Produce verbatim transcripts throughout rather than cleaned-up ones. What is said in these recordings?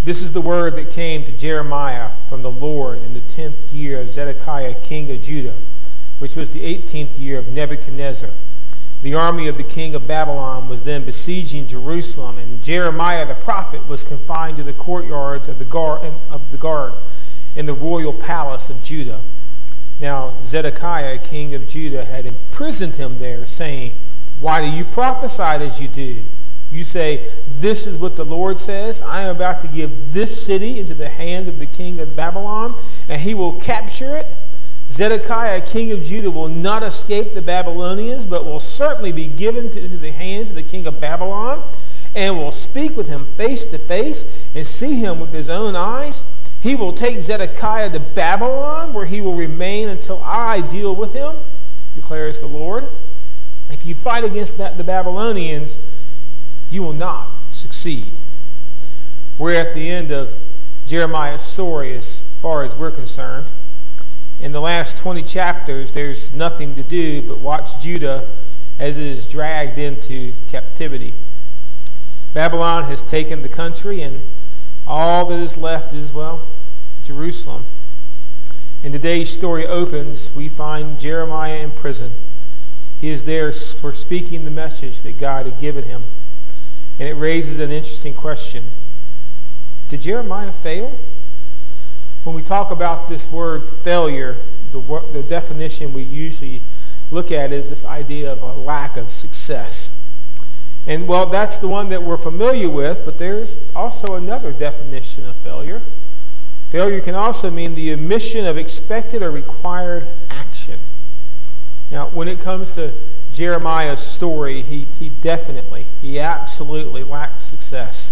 This is the word that came to Jeremiah from the Lord in the tenth year of Zedekiah, king of Judah, which was the eighteenth year of Nebuchadnezzar. The army of the king of Babylon was then besieging Jerusalem, and Jeremiah the prophet was confined to the courtyards of the guard, of the guard in the royal palace of Judah. Now Zedekiah, king of Judah, had imprisoned him there, saying, "Why do you prophesy as you do? You say, 'This is what the Lord says. I am about to give this city into the hands of the king of Babylon, and he will capture it.' Zedekiah, king of Judah, will not escape the Babylonians, but will certainly be given to, into the hands of the king of Babylon, and will speak with him face to face and see him with his own eyes. He will take Zedekiah to Babylon, where he will remain until I deal with him, declares the Lord. If you fight against the Babylonians, you will not succeed." We're at the end of Jeremiah's story as far as we're concerned. In the last twenty chapters, there's nothing to do but watch Judah as it is dragged into captivity. Babylon has taken the country, and all that is left is, well, Jerusalem. And today's story opens, we find Jeremiah in prison. He is there for speaking the message that God had given him. And it raises an interesting question. Did Jeremiah fail? When we talk about this word failure, the, the definition we usually look at is this idea of a lack of success. And well, that's the one that we're familiar with, but there's also another definition of failure. Failure can also mean the omission of expected or required action. Now, when it comes to Jeremiah's story, he, he definitely, he absolutely lacked success.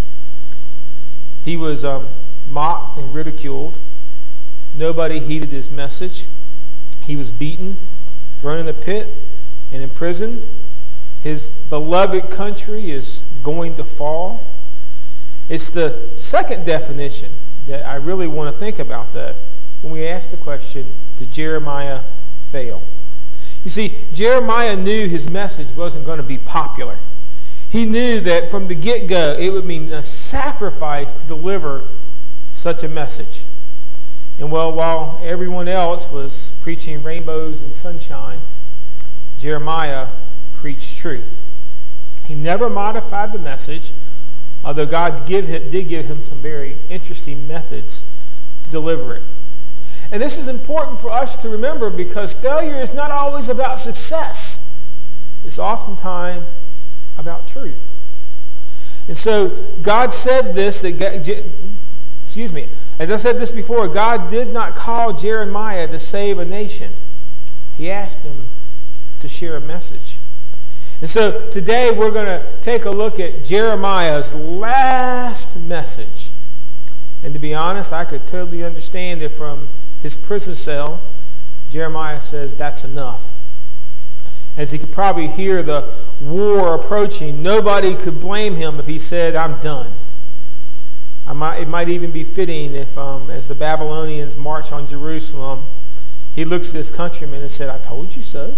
He was um, mocked and ridiculed. Nobody heeded his message. He was beaten, thrown in a pit, and imprisoned. His beloved country is going to fall. It's the second definition that I really want to think about, though, when we ask the question, did Jeremiah fail? You see, Jeremiah knew his message wasn't going to be popular. He knew that from the get-go it would mean a sacrifice to deliver such a message. And well, while everyone else was preaching rainbows and sunshine, Jeremiah preached truth. He never modified the message, although God give him, did give him some very interesting methods to deliver it. And this is important for us to remember, because failure is not always about success. It's oftentimes about truth. And so God said this, that God, excuse me, as I said this before, God did not call Jeremiah to save a nation. He asked him to share a message. And so today we're going to take a look at Jeremiah's last message. And to be honest, I could totally understand it from his prison cell. Jeremiah says, that's enough. As he could probably hear the war approaching, nobody could blame him if he said, I'm done. I might, it might even be fitting if, um, as the Babylonians march on Jerusalem, he looks at his countrymen and said, I told you so.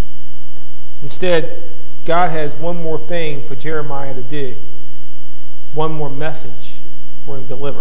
Instead, God has one more thing for Jeremiah to do. One more message for him to deliver.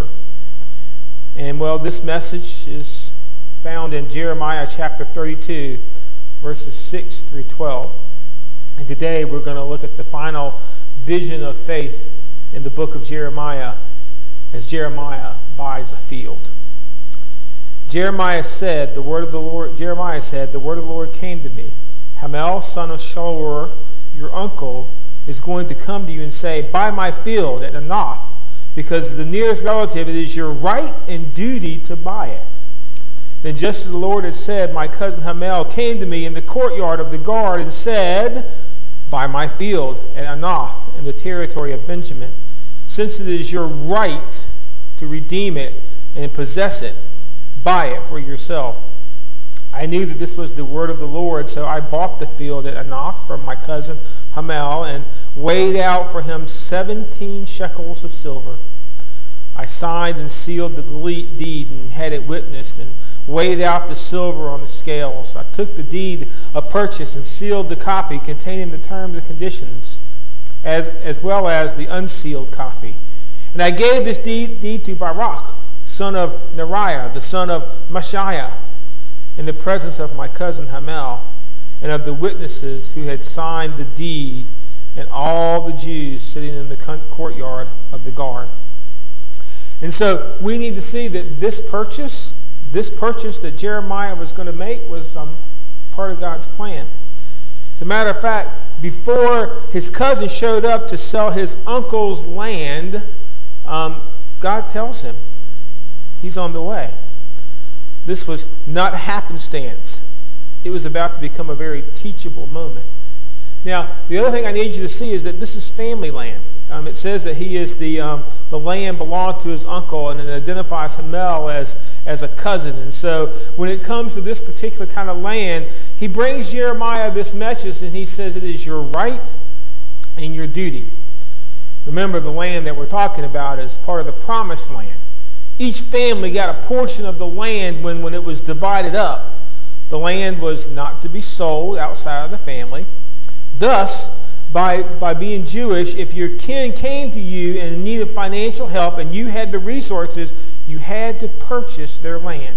And well, this message is found in Jeremiah chapter thirty-two, verses six through twelve. And today we're going to look at the final vision of faith in the book of Jeremiah, as Jeremiah buys a field. Jeremiah said, the word of the Lord, Jeremiah said, the word of the Lord came to me. Hamel, son of Shalur, your uncle, is going to come to you and say, buy my field at Anath, because the nearest relative, it is your right and duty to buy it. Then just as the Lord had said, my cousin Hamel came to me in the courtyard of the guard and said, buy my field at Anath in the territory of Benjamin, since it is your right to redeem it and possess it. Buy it for yourself. I knew that this was the word of the Lord, so I bought the field at Anath from my cousin Hamel and weighed out for him seventeen shekels of silver. I signed and sealed the deed and had it witnessed and weighed out the silver on the scales. I took the deed of purchase and sealed the copy containing the terms and conditions, as, as well as the unsealed copy. And I gave this deed, deed to Barak, son of Neriah, the son of Mashiah, in the presence of my cousin Hamel, and of the witnesses who had signed the deed, and all the Jews sitting in the courtyard of the guard. And so we need to see that this purchase, this purchase that Jeremiah was going to make was um, part of God's plan. As a matter of fact, before his cousin showed up to sell his uncle's land, um, God tells him he's on the way. This was not happenstance. It was about to become a very teachable moment. Now, the other thing I need you to see is that this is family land. Um, it says that he is the um, the land belonged to his uncle, and it identifies Hamel as as a cousin. And so, when it comes to this particular kind of land, he brings Jeremiah this message, and he says it is your right and your duty. Remember, the land that we're talking about is part of the promised land. Each family got a portion of the land when, when it was divided up. The land was not to be sold outside of the family. Thus, by, by being Jewish, if your kin came to you and needed financial help and you had the resources, you had to purchase their land.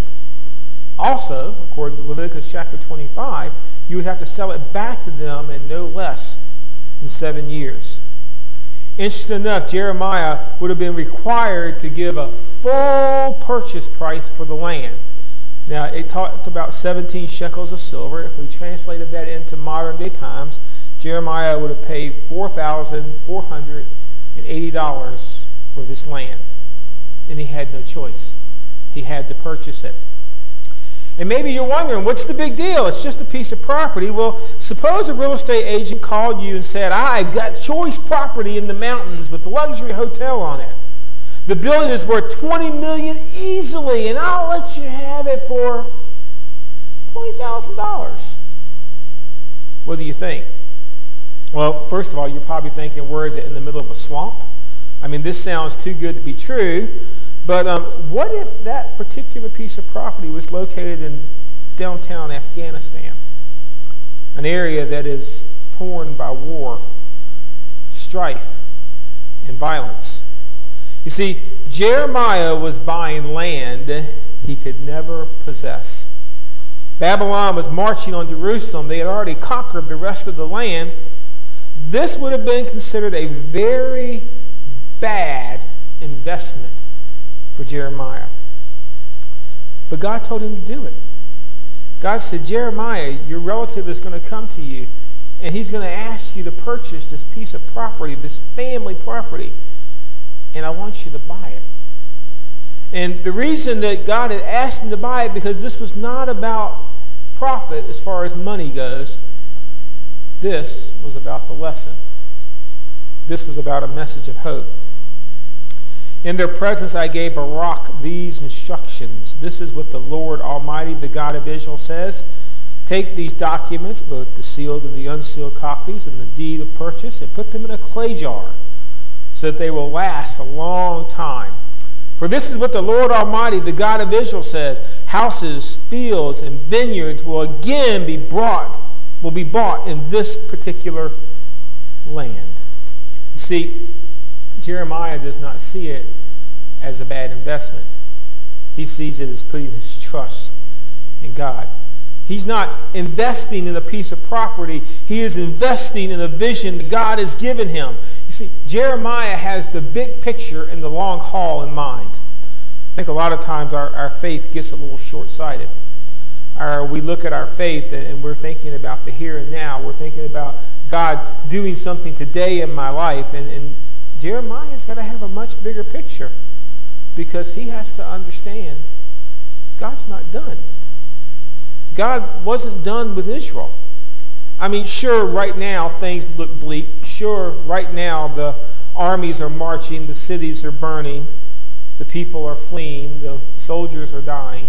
Also, according to Leviticus chapter twenty-five, you would have to sell it back to them in no less than seven years. Interesting enough, Jeremiah would have been required to give a full purchase price for the land. Now, it talked about seventeen shekels of silver. If we translated that into modern day times, Jeremiah would have paid four thousand four hundred eighty dollars for this land. And he had no choice. He had to purchase it. And maybe you're wondering, what's the big deal? It's just a piece of property. Well, suppose a real estate agent called you and said, I've got choice property in the mountains with a luxury hotel on it. The building is worth twenty million dollars easily, and I'll let you have it for twenty thousand dollars. What do you think? Well, first of all, you're probably thinking, where is it, in the middle of a swamp? I mean, this sounds too good to be true. But um, what if that particular piece of property was located in downtown Afghanistan, an area that is torn by war, strife, and violence? You see, Jeremiah was buying land he could never possess. Babylon was marching on Jerusalem. They had already conquered the rest of the land. This would have been considered a very bad investment for Jeremiah. But God told him to do it. God said, Jeremiah, your relative is going to come to you, and he's going to ask you to purchase this piece of property, this family property, and I want you to buy it. And the reason that God had asked him to buy it, because this was not about profit as far as money goes. This was about the lesson. This was about a message of hope. In their presence I gave Barak these instructions. This is what the Lord Almighty, the God of Israel, says. Take these documents, both the sealed and the unsealed copies, and the deed of purchase, and put them in a clay jar, so that they will last a long time. For this is what the Lord Almighty, the God of Israel, says. Houses, fields, and vineyards will again be brought, will be bought in this particular land. You see, Jeremiah does not see it as a bad investment. He sees it as putting his trust in God. He's not investing in a piece of property. He is investing in a vision that God has given him. You see, Jeremiah has the big picture and the long haul in mind. I think a lot of times our, our faith gets a little short-sighted. Our, we look at our faith and, and we're thinking about the here and now. We're thinking about God doing something today in my life. And, and Jeremiah's got to have a much bigger picture, because he has to understand God's not done. God wasn't done with Israel. I mean, sure, right now things look bleak. Sure, right now the armies are marching, the cities are burning, the people are fleeing, the soldiers are dying.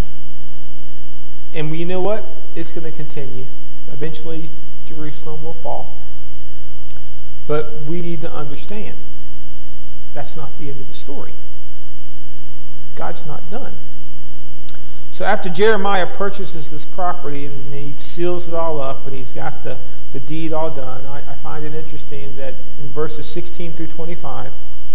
And you know what? It's going to continue. Eventually, Jerusalem will fall. But we need to understand that's not the end of the story. God's not done. So after Jeremiah purchases this property and he seals it all up and he's got the, the deed all done, I, I find it interesting that in verses sixteen through twenty-five,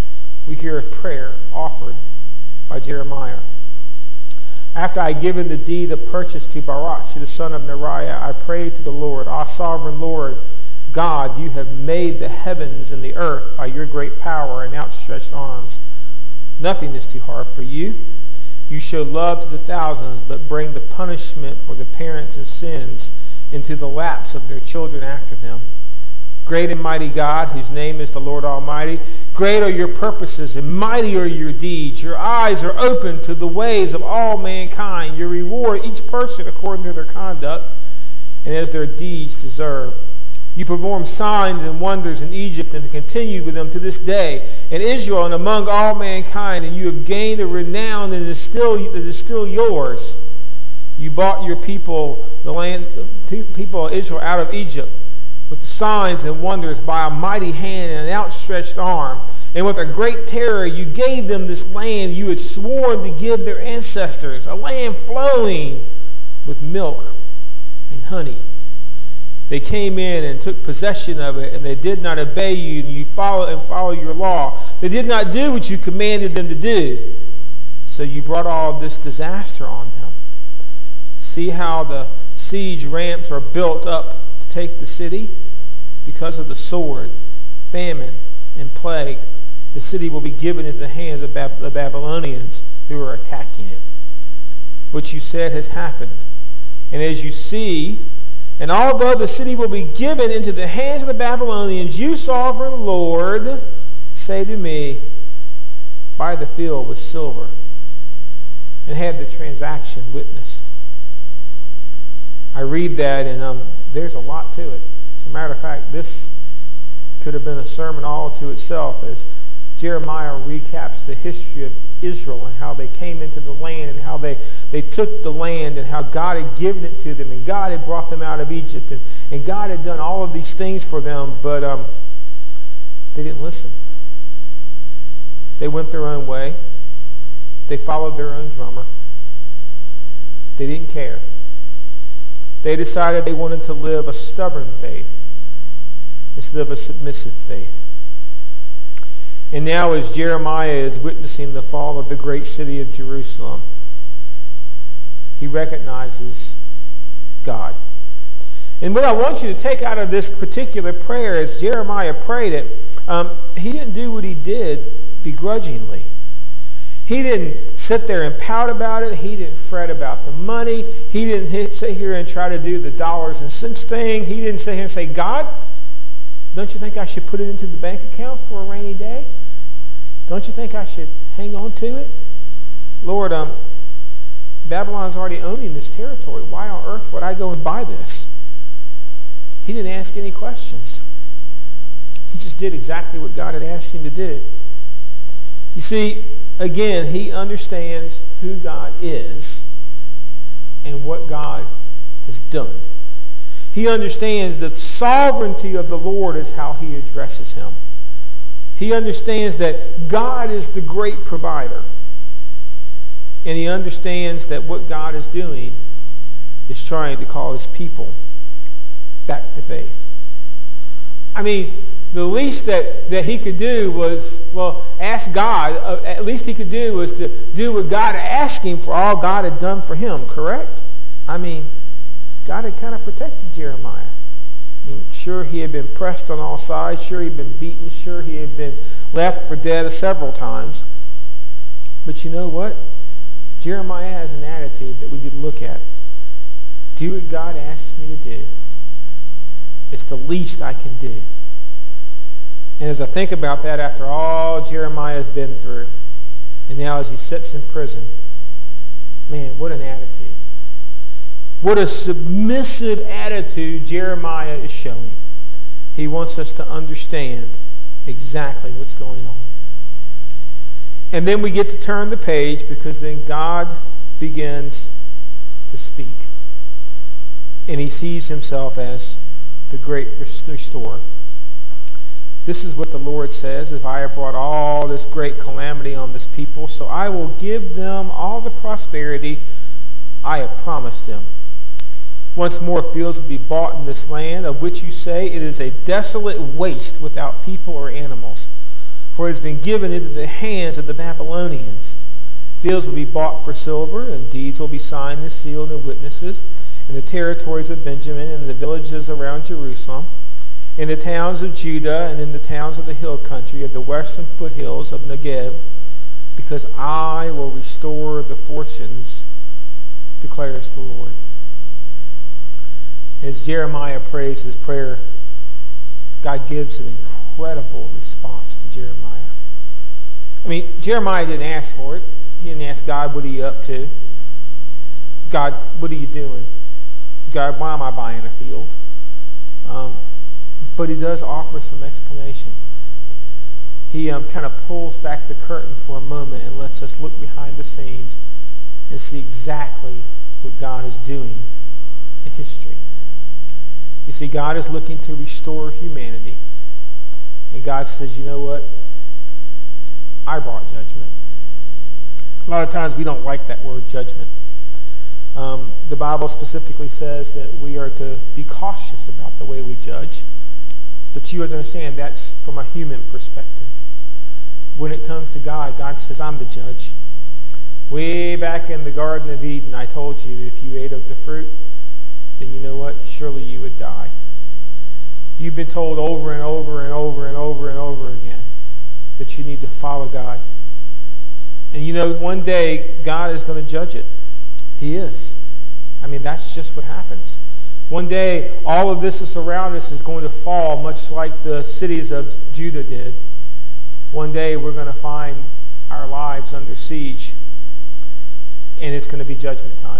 we hear a prayer offered by Jeremiah. After I had given the deed of purchase to Baruch, the son of Neriah, I prayed to the Lord, "Our sovereign Lord, God, you have made the heavens and the earth by your great power and outstretched arms. Nothing is too hard for you. You show love to the thousands, but bring the punishment for the parents' and sins into the laps of their children after them. Great and mighty God, whose name is the Lord Almighty, great are your purposes and mighty are your deeds. Your eyes are open to the ways of all mankind. You reward each person according to their conduct and as their deeds deserve. You perform signs and wonders in Egypt and continue with them to this day in Israel and among all mankind, and you have gained a renown that is still, that is still yours. You bought your people, the land, the people of Israel, out of Egypt with signs and wonders by a mighty hand and an outstretched arm. And with a great terror you gave them this land you had sworn to give their ancestors, a land flowing with milk and honey. They came in and took possession of it, and they did not obey you, and you follow and follow your law. They did not do what you commanded them to do. So you brought all this disaster on them. See how the siege ramps are built up to take the city? Because of the sword, famine, and plague, the city will be given into the hands of Bab- the Babylonians who are attacking it. What you said has happened. And as you see, and although the city will be given into the hands of the Babylonians, you, sovereign Lord, say to me, buy the field with silver and have the transaction witnessed. I read that, and um, there's a lot to it. As a matter of fact, this could have been a sermon all to itself as Jeremiah recaps the history of Israel and how they came into the land and how they, they took the land and how God had given it to them and God had brought them out of Egypt and, and God had done all of these things for them, but um, they didn't listen. They went their own way. They followed their own drummer. They didn't care. They decided they wanted to live a stubborn faith instead of a submissive faith. And now as Jeremiah is witnessing the fall of the great city of Jerusalem, he recognizes God. And what I want you to take out of this particular prayer as Jeremiah prayed it, um, he didn't do what he did begrudgingly. He didn't sit there and pout about it. He didn't fret about the money. He didn't hit, sit here and try to do the dollars and cents thing. He didn't sit here and say, God, don't you think I should put it into the bank account for a rainy day? Don't you think I should hang on to it? Lord, um, Babylon's already owning this territory. Why on earth would I go and buy this? He didn't ask any questions. He just did exactly what God had asked him to do. You see, again, he understands who God is and what God has done. He understands the sovereignty of the Lord is how he addresses him. He understands that God is the great provider. And he understands that what God is doing is trying to call his people back to faith. I mean, the least that, that he could do was, well, ask God. Uh, at least he could do was to do what God asked him for all God had done for him, correct? I mean, God had kind of protected Jeremiah. I mean, sure, he had been pressed on all sides. Sure, he had been beaten. Sure, he had been left for dead several times. But you know what? Jeremiah has an attitude that we need to look at. Do what God asks me to do. It's the least I can do. And as I think about that after all Jeremiah has been through, and now as he sits in prison, man, what an attitude. What a submissive attitude Jeremiah is showing. He wants us to understand exactly what's going on. And then we get to turn the page because then God begins to speak. And he sees himself as the great restorer. This is what the Lord says, if I have brought all this great calamity on this people, so I will give them all the prosperity I have promised them. Once more fields will be bought in this land, of which you say it is a desolate waste without people or animals. For it has been given into the hands of the Babylonians. Fields will be bought for silver, and deeds will be signed and sealed and witnesses in the territories of Benjamin and the villages around Jerusalem, in the towns of Judah and in the towns of the hill country of the western foothills of Negev, because I will restore the fortunes, declares the Lord. As Jeremiah prays his prayer, God gives an incredible response to Jeremiah. I mean, Jeremiah didn't ask for it. He didn't ask God, what are you up to? God, what are you doing? God, why am I buying a field? Um, but he does offer some explanation. He um, kind of pulls back the curtain for a moment and lets us look behind the scenes and see exactly what God is doing in history. You see, God is looking to restore humanity. And God says, you know what? I brought judgment. A lot of times we don't like that word, judgment. Um, the Bible specifically says that we are to be cautious about the way we judge. But you understand that's from a human perspective. When it comes to God, God says, I'm the judge. Way back in the Garden of Eden, I told you that if you ate of the fruit, then you know what? Surely you would die. You've been told over and over and over and over and over again that you need to follow God. And you know, one day, God is going to judge it. He is. I mean, that's just what happens. One day, all of this is around us is going to fall, much like the cities of Judah did. One day, we're going to find our lives under siege, and it's going to be judgment time.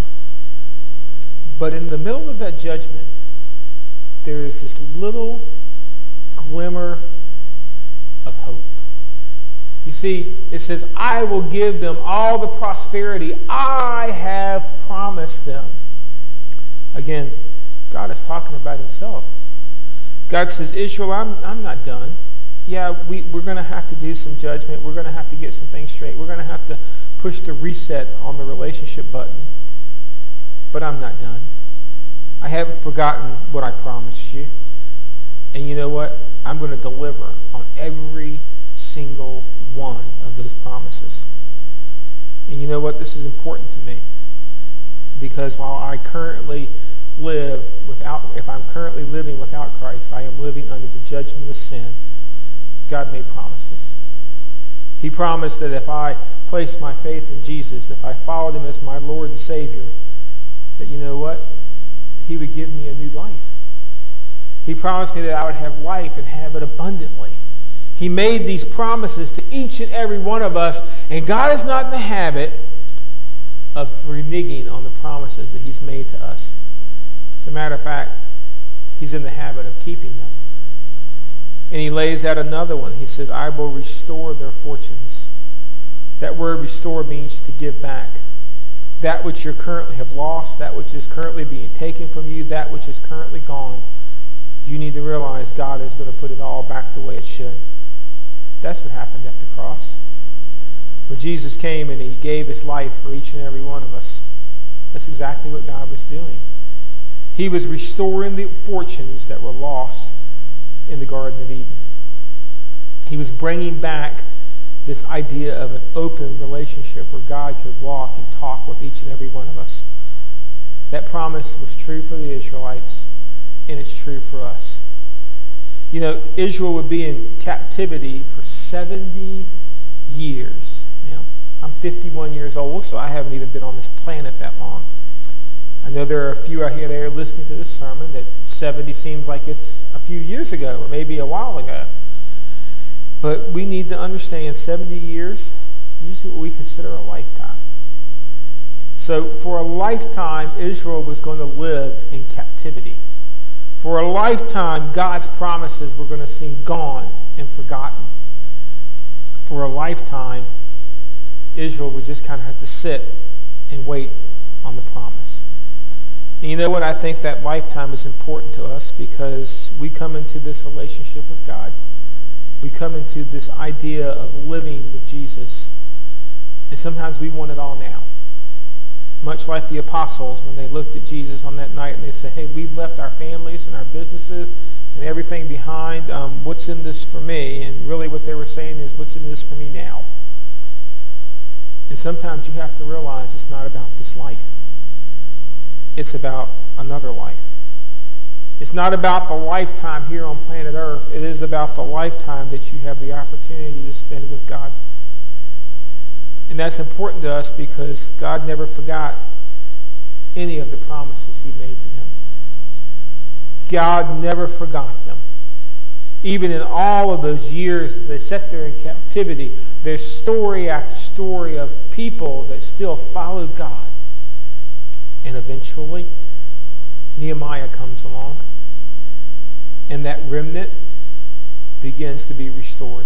But in the middle of that judgment, there is this little glimmer of hope. You see, it says, I will give them all the prosperity I have promised them. Again, God is talking about himself. God says, Israel, I'm, I'm not done. Yeah, we, we're going to have to do some judgment. We're going to have to get some things straight. We're going to have to push the reset on the relationship button. But I'm not done. I haven't forgotten what I promised you. And you know what? I'm going to deliver on every single one of those promises. And you know what? This is important to me. Because while I currently live without, if I'm currently living without Christ, I am living under the judgment of sin. God made promises. He promised that if I placed my faith in Jesus, if I followed him as my Lord and Savior, that you know what? He would give me a new life. He promised me that I would have life and have it abundantly. He made these promises to each and every one of us, and God is not in the habit of reneging on the promises that he's made to us. As a matter of fact, he's in the habit of keeping them. And he lays out another one. He says, I will restore their fortunes. That word restore means to give back. That which you currently have lost, that which is currently being taken from you, that which is currently gone, you need to realize God is going to put it all back the way it should. That's what happened at the cross. When Jesus came and he gave his life for each and every one of us, that's exactly what God was doing. He was restoring the fortunes that were lost in the Garden of Eden. He was bringing back this idea of an open relationship where God could walk and talk with each and every one of us. That promise was true for the Israelites, and it's true for us. You know, Israel would be in captivity for seventy years. Now, I'm fifty-one years old, so I haven't even been on this planet that long. I know there are a few out here that are listening to this sermon that seventy seems like it's a few years ago or maybe a while ago. But we need to understand seventy years is usually what we consider a lifetime. So for a lifetime, Israel was going to live in captivity. For a lifetime, God's promises were going to seem gone and forgotten. For a lifetime, Israel would just kind of have to sit and wait on the promise. And you know what? I think that lifetime is important to us because we come into this relationship with God. We come into this idea of living with Jesus. And sometimes we want it all now. Much like the apostles when they looked at Jesus on that night and they said, hey, we've left our families and our businesses and everything behind um, what's in this for me. And really what they were saying is, what's in this for me now? And sometimes you have to realize it's not about this life. It's about another life. It's not about the lifetime here on planet Earth. It is about the lifetime that you have the opportunity to spend with God. And that's important to us because God never forgot any of the promises he made to them. God never forgot them. Even in all of those years they sat there in captivity, there's story after story of people that still followed God. And eventually, Nehemiah comes along, and that remnant begins to be restored.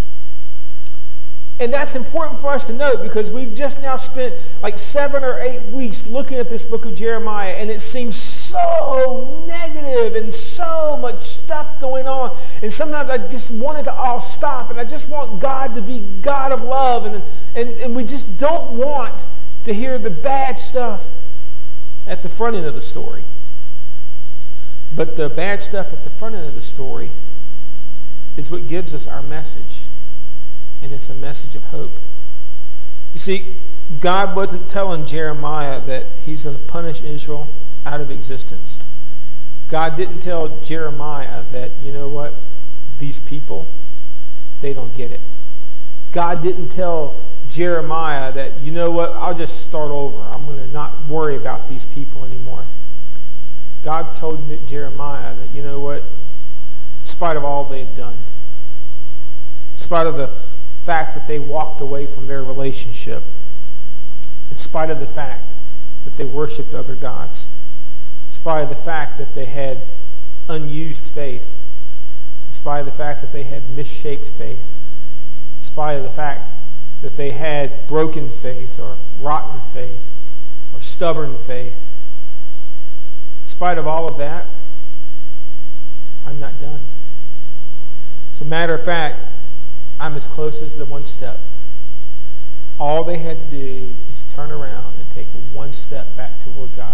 And that's important for us to note because we've just now spent like seven or eight weeks looking at this book of Jeremiah, and it seems so negative and so much stuff going on. And sometimes I just want it to all stop, and I just want God to be God of love, and, and, and we just don't want to hear the bad stuff at the front end of the story. But the bad stuff at the front end of the story is what gives us our message. And it's a message of hope. You see, God wasn't telling Jeremiah that he's going to punish Israel out of existence. God didn't tell Jeremiah that, you know what, these people, they don't get it. God didn't tell Jeremiah that, you know what, I'll just start over. I'm going to not worry about these people anymore. God told Jeremiah that, you know what, in spite of all they've done, in spite of the fact that they walked away from their relationship, in spite of the fact that they worshipped other gods, in spite of the fact that they had unused faith, in spite of the fact that they had misshaped faith, in spite of the fact that they had broken faith or rotten faith or stubborn faith, in spite of all of that, I'm not done. As a matter of fact, I'm as close as the one step. All they had to do is turn around and take one step back toward God.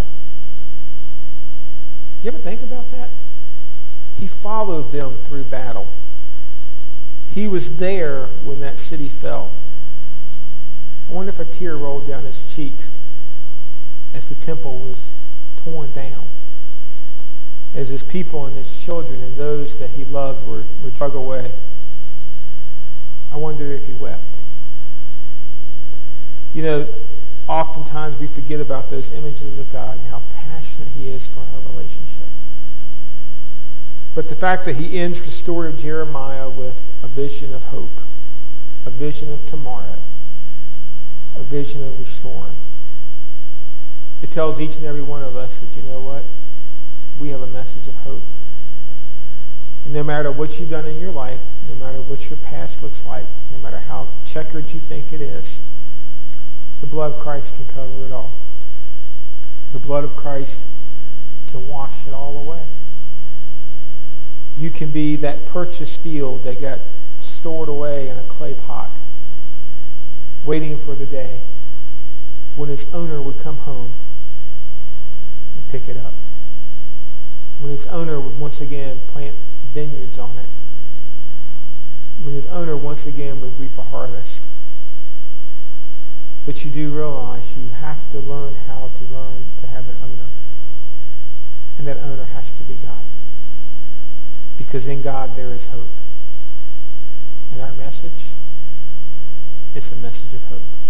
You ever think about that? He followed them through battle. He was there when that city fell. I wonder if a tear rolled down his cheek as the temple was torn down, as his people and his children and those that he loved were, were drug away. I wonder if he wept. You know, oftentimes we forget about those images of God and how passionate he is for our relationship. But the fact that he ends the story of Jeremiah with a vision of hope, a vision of tomorrow, a vision of restoring. It tells each and every one of us that, you know what? We have a message of hope. And no matter what you've done in your life, no matter what your past looks like, no matter how checkered you think it is, the blood of Christ can cover it all. The blood of Christ can wash it all away. You can be that purchased field that got stored away in a clay pot, waiting for the day when its owner would come home and pick it up. When its owner would once again plant vineyards on it. When its owner once again would reap a harvest. But you do realize you have to learn how to learn to have an owner. And that owner has to be God. Because in God there is hope. And our message is a message of hope.